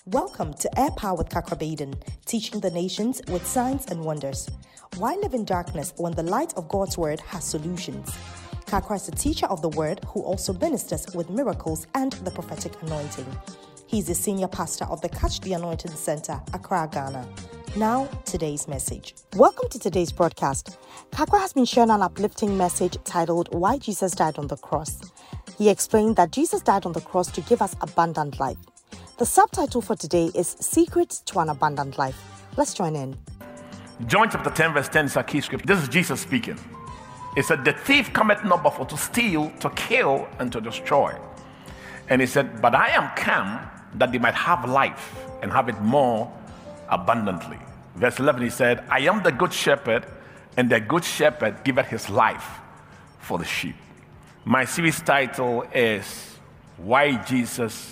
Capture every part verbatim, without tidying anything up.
Welcome to Air Power with Kakra Baden, teaching the nations with signs and wonders. Why live in darkness when the light of God's word has solutions? Kakra is a teacher of the word who also ministers with miracles and the prophetic anointing. He's the senior pastor of the Catch the Anointing Center, Accra, Ghana. Now, today's message. Welcome to today's broadcast. Kakra has been sharing an uplifting message titled, Why Jesus Died on the Cross. He explained that Jesus died on the cross to give us abundant life. The subtitle for today is Secrets to an Abundant Life. Let's join in. John chapter ten verse ten is a key scripture. This is Jesus speaking. It said, the thief cometh not but for to steal, to kill, and to destroy. And he said, but I am come that they might have life and have it more abundantly. Verse eleven, he said, I am the good shepherd, and the good shepherd giveth his life for the sheep. My series title is Why Jesus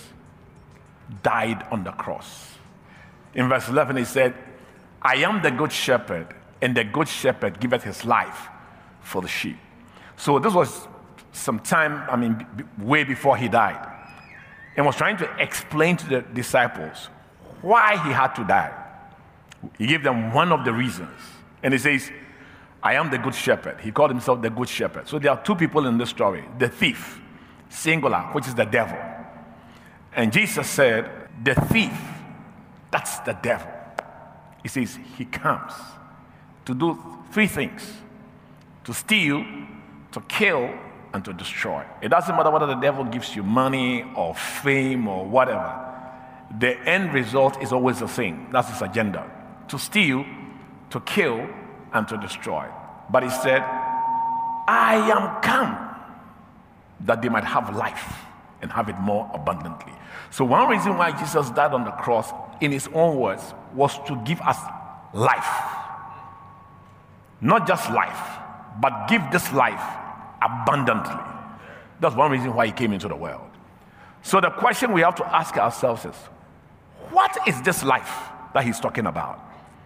Died on the Cross. In verse eleven, he said, I am the good shepherd, and the good shepherd giveth his life for the sheep. So this was some time, I mean, b- way before he died, and was trying to explain to the disciples why he had to die. He gave them one of the reasons, and he says, I am the good shepherd. He called himself the good shepherd. So there are two people in this story, the thief, singular, which is the devil. And Jesus said, the thief, that's the devil. He says, he comes to do three things: to steal, to kill, and to destroy. It doesn't matter whether the devil gives you money or fame or whatever. The end result is always the same. That's his agenda: to steal, to kill, and to destroy. But he said, I am come that they might have life and have it more abundantly. So one reason why Jesus died on the cross, in his own words, was to give us life. Not just life, but give this life abundantly. That's one reason why he came into the world. So the question we have to ask ourselves is, what is this life that he's talking about?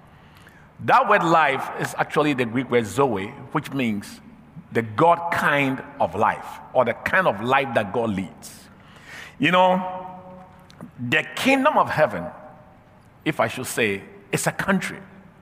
That word life is actually the Greek word zoe, which means the God kind of life, or the kind of life that God leads. You know, the kingdom of heaven, if I should say, is a country.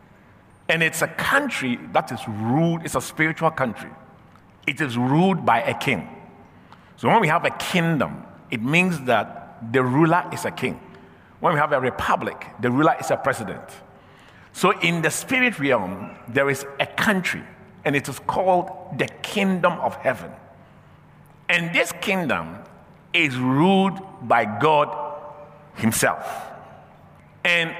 And it's a country that is ruled, it's a spiritual country. It is ruled by a king. So when we have a kingdom, it means that the ruler is a king. When we have a republic, the ruler is a president. So in the spirit realm, there is a country, and it is called the kingdom of heaven. And this kingdom is ruled by God himself. And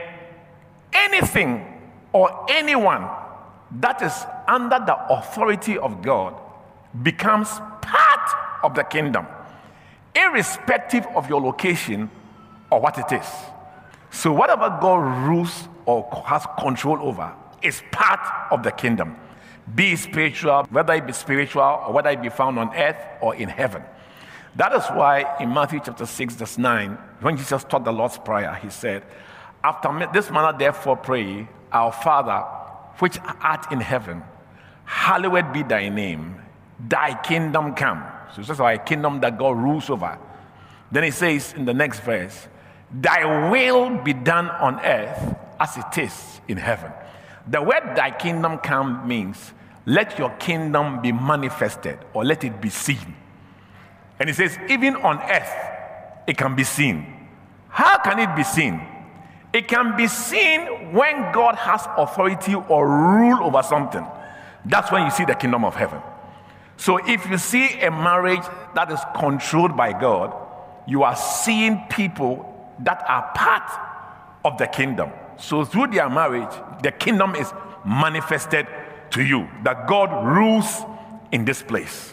anything or anyone that is under the authority of God becomes part of the kingdom, irrespective of your location or what it is. So whatever God rules or has control over is part of the kingdom, be it spiritual, whether it be spiritual or whether it be found on earth or in heaven. That is why in Matthew chapter six, verse nine, when Jesus taught the Lord's Prayer, he said, after this manner therefore pray, our Father, which art in heaven, hallowed be thy name, thy kingdom come. So it's just like a kingdom that God rules over. Then he says in the next verse, thy will be done on earth as it is in heaven. The word thy kingdom come means let your kingdom be manifested, or let it be seen. And he says, even on earth, it can be seen. How can it be seen? It can be seen when God has authority or rule over something. That's when you see the kingdom of heaven. So if you see a marriage that is controlled by God, you are seeing people that are part of the kingdom. So through their marriage, the kingdom is manifested to you, that God rules in this place.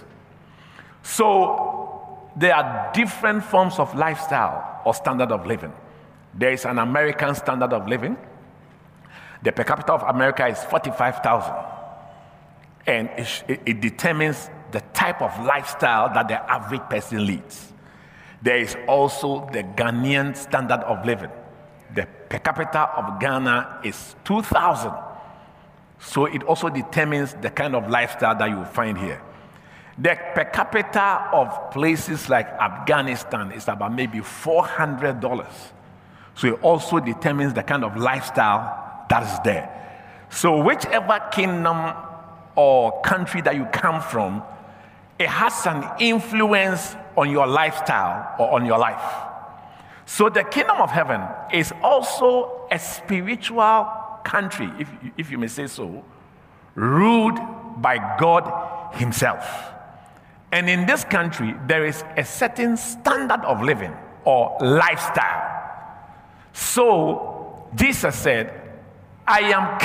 So there are different forms of lifestyle or standard of living. There is an American standard of living. The per capita of America is forty-five thousand. And it, it, it determines the type of lifestyle that the average person leads. There is also the Ghanaian standard of living. The per capita of Ghana is two thousand. So it also determines the kind of lifestyle that you will find here. The per capita of places like Afghanistan is about maybe four hundred dollars. So it also determines the kind of lifestyle that is there. So whichever kingdom or country that you come from, it has an influence on your lifestyle or on your life. So the kingdom of heaven is also a spiritual country, if, if you may say so, ruled by God himself. And in this country, there is a certain standard of living or lifestyle. So Jesus said, I am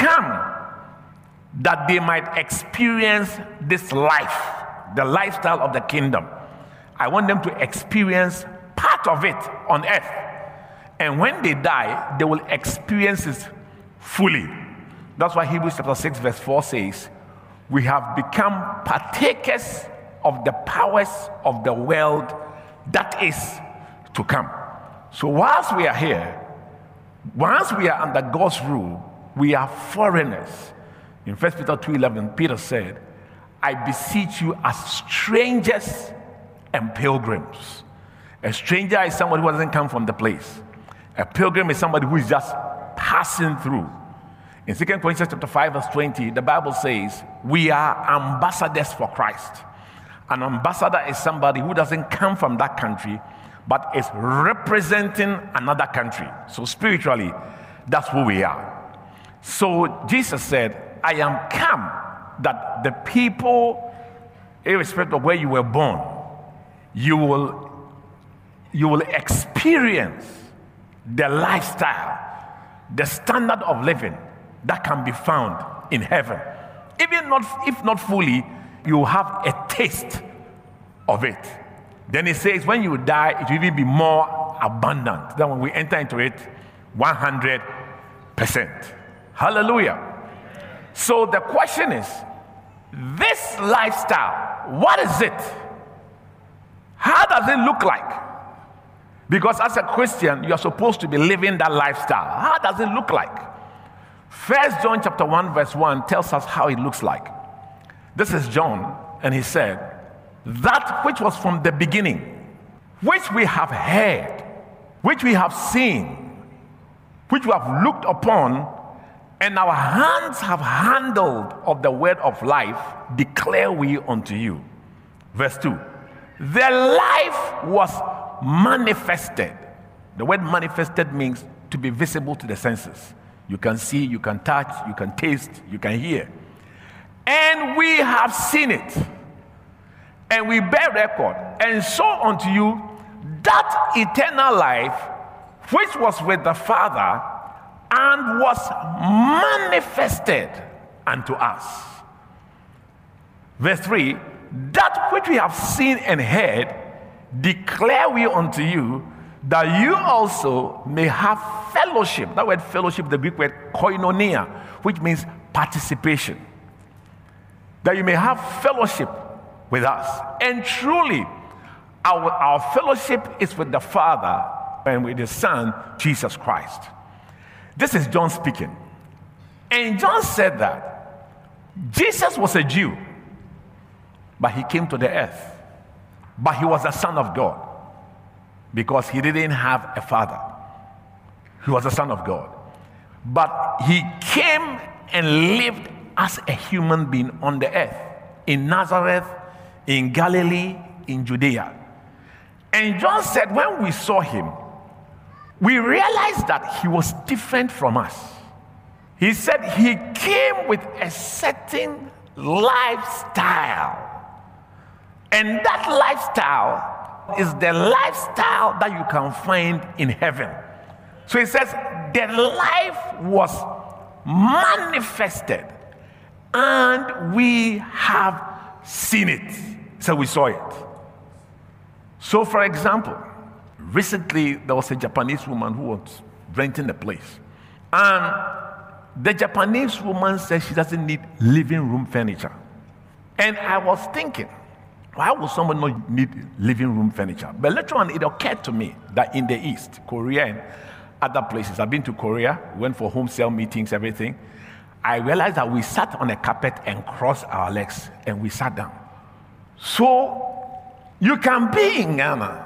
come that they might experience this life, the lifestyle of the kingdom. I want them to experience part of it on earth. And when they die, they will experience it fully. That's why Hebrews chapter six verse four says, we have become partakers of the powers of the world that is to come. So whilst we are here, once we are under God's rule, we are foreigners. In First Peter two eleven, Peter said, I beseech you as strangers and pilgrims. A stranger is somebody who doesn't come from the place. A pilgrim is somebody who is just passing through. In Second Corinthians chapter five verse twenty, the Bible says, we are ambassadors for Christ. An ambassador is somebody who doesn't come from that country, but is representing another country. So spiritually, that's who we are. So Jesus said, I am come that the people, irrespective of where you were born, you will, you will experience the lifestyle, the standard of living that can be found in heaven. Even not, if not fully, you have a taste of it. Then it says, when you die, it will even be more abundant. Then when we enter into it, one hundred percent. Hallelujah. So the question is, this lifestyle, what is it? How does it look like? Because as a Christian, you are supposed to be living that lifestyle. How does it look like? First John chapter one verse one tells us how it looks like. This is John, and he said, that which was from the beginning, which we have heard, which we have seen, which we have looked upon, and our hands have handled of the word of life, declare we unto you. Verse two, the life was manifested. The word manifested means to be visible to the senses. You can see, you can touch, you can taste, you can hear. And we have seen it, and we bear record, and so unto you that eternal life which was with the Father and was manifested unto us. Verse three, that which we have seen and heard declare we unto you, that you also may have fellowship. That word fellowship, the Greek word koinonia, which means participation. That you may have fellowship with us. And truly, our, our fellowship is with the Father and with the Son, Jesus Christ. This is John speaking. And John said that Jesus was a Jew, but he came to the earth. But he was the Son of God because he didn't have a father. He was the Son of God. But he came and lived as a human being on the earth, in Nazareth, in Galilee, in Judea. And John said, when we saw him, we realized that he was different from us. He said he came with a certain lifestyle. And that lifestyle is the lifestyle that you can find in heaven. So he says, the life was manifested, and we have seen it. So we saw it. So for example, recently there was a Japanese woman who was renting a place. And the Japanese woman said she doesn't need living room furniture. And I was thinking, why would someone not need living room furniture? But later on, it occurred to me that in the East, Korea and other places, I've been to Korea, went for home sale meetings, everything. I realized that we sat on a carpet and crossed our legs, and we sat down. So you can be in Ghana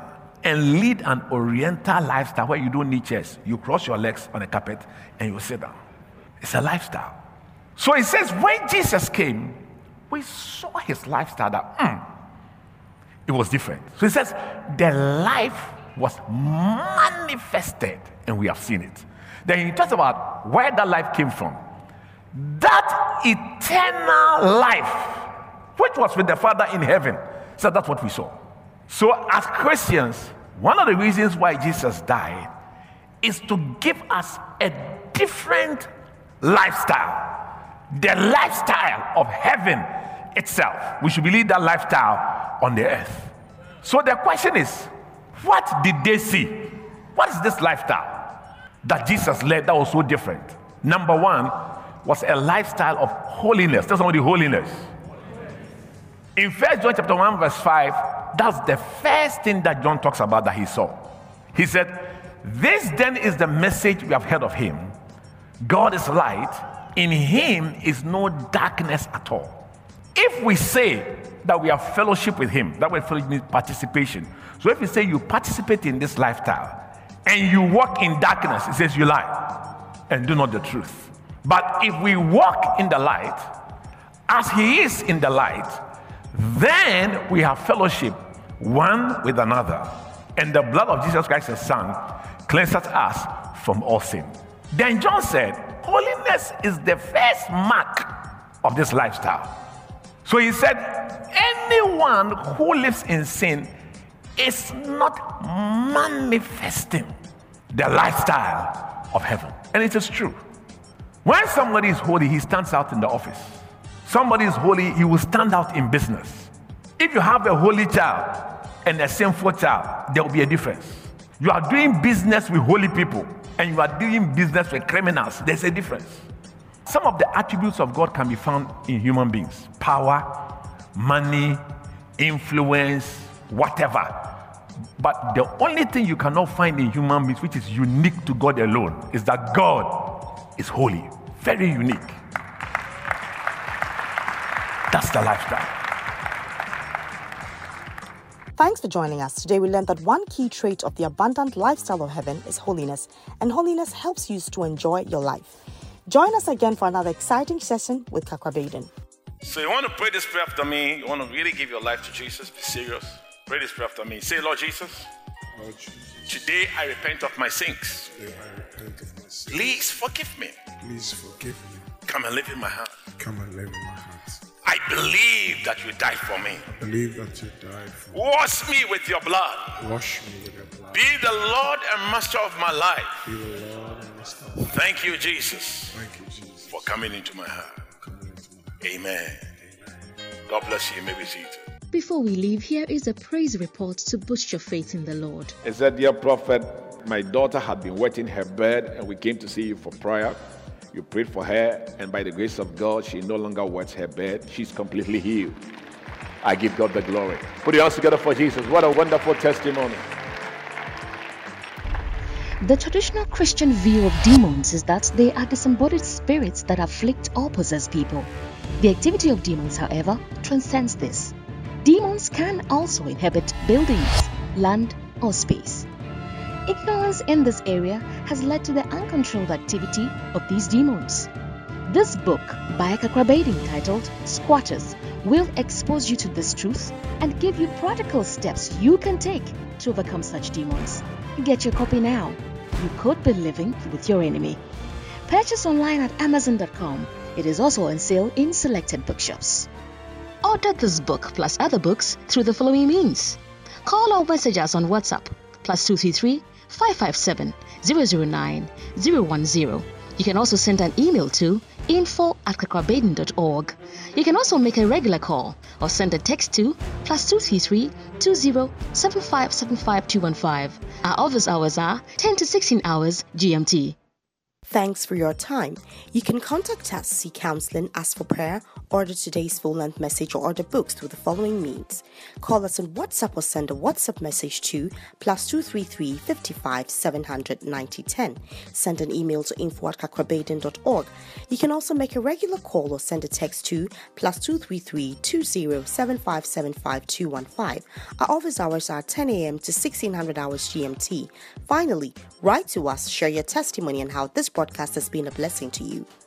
and lead an oriental lifestyle where you don't need chairs. You cross your legs on a carpet and you sit down. It's a lifestyle. So it says when Jesus came, we saw his lifestyle that mm, it was different. So it says the life was manifested and we have seen it. Then he talks about where that life came from. That eternal life, which was with the Father in heaven. So that's what we saw. So as Christians, one of the reasons why Jesus died is to give us a different lifestyle. The lifestyle of heaven itself. We should believe that lifestyle on the earth. So the question is, what did they see? What is this lifestyle that Jesus led that was so different? Number one was a lifestyle of holiness. Tell somebody holiness. In First John chapter one verse five, that's the first thing that John talks about that he saw. He said, this then is the message we have heard of him. God is light. In him is no darkness at all. If we say that we have fellowship with him, that word fellowship means participation. So if you say you participate in this lifestyle and you walk in darkness, it says you lie and do not the truth. But if we walk in the light, as he is in the light, then we have fellowship one with another. And the blood of Jesus Christ, his son, cleanses us from all sin. Then John said, holiness is the first mark of this lifestyle. So he said, anyone who lives in sin is not manifesting the lifestyle of heaven. And it is true. When somebody is holy, he stands out in the office. Somebody is holy, he will stand out in business. If you have a holy child and a sinful child, there will be a difference. You are doing business with holy people and you are doing business with criminals. There's a difference. Some of the attributes of God can be found in human beings. Power, money, influence, whatever. But the only thing you cannot find in human beings, which is unique to God alone, is that God is holy. Very unique. That's the lifestyle. Thanks for joining us. Today we learned that one key trait of the abundant lifestyle of heaven is holiness, and holiness helps you to enjoy your life. Join us again for another exciting session with Kakra Baden. So you want to pray this prayer after me? You want to really give your life to Jesus? Be serious. Pray this prayer after me. Say, Lord Jesus, Lord Jesus, today I repent of my sins. today I repent of my sins. Please forgive me. Please forgive me. Come and live in my heart. Come and live in my heart. I believe that you died for me. I believe that you died for me. Wash me with your blood. Wash me with your blood. Be the Lord and Master of my life. Be the Lord and Master. Thank you, Jesus, Thank you, Jesus, for coming into my heart. coming into my Amen. Amen. God bless you. You may be seated. Before we leave, here is a praise report to boost your faith in the Lord. It said, dear prophet, my daughter had been wetting her bed and we came to see you for prayer. You prayed for her, and by the grace of God, she no longer wets her bed. She's completely healed. I give God the glory. Put your hands together for Jesus. What a wonderful testimony. The traditional Christian view of demons is that they are disembodied spirits that afflict or possess people. The activity of demons, however, transcends this. Demons can also inhabit buildings, land, or space. Ignorance in this area has led to the uncontrolled activity of these demons. This book by Kakra Baden titled Squatters will expose you to this truth and give you practical steps you can take to overcome such demons. Get your copy now. You could be living with your enemy. Purchase online at amazon dot com. It is also on sale in selected bookshops. Order this book plus other books through the following means. Call or message us on WhatsApp plus two three three, five five seven, zero zero nine, zero one zero. You can also send an email to info at kakra baden dot org. You can also make a regular call or send a text to plus two three three, two zero, seven five seven five two one five. Our office hours are ten to sixteen hours G M T. Thanks for your time. You can contact us, seek counseling, ask for prayer, order today's full-length message, or order books through the following means. Call us on WhatsApp or send a WhatsApp message to plus two three three, five five, seven hundred, ninety ten. Send an email to info at kakrabaden dot org. You can also make a regular call or send a text to plus two three three, two zero, seven five seven five, two one five. Our office hours are ten a.m. to sixteen hundred hours G M T. Finally, write to us, share your testimony and how this broadcast has been a blessing to you.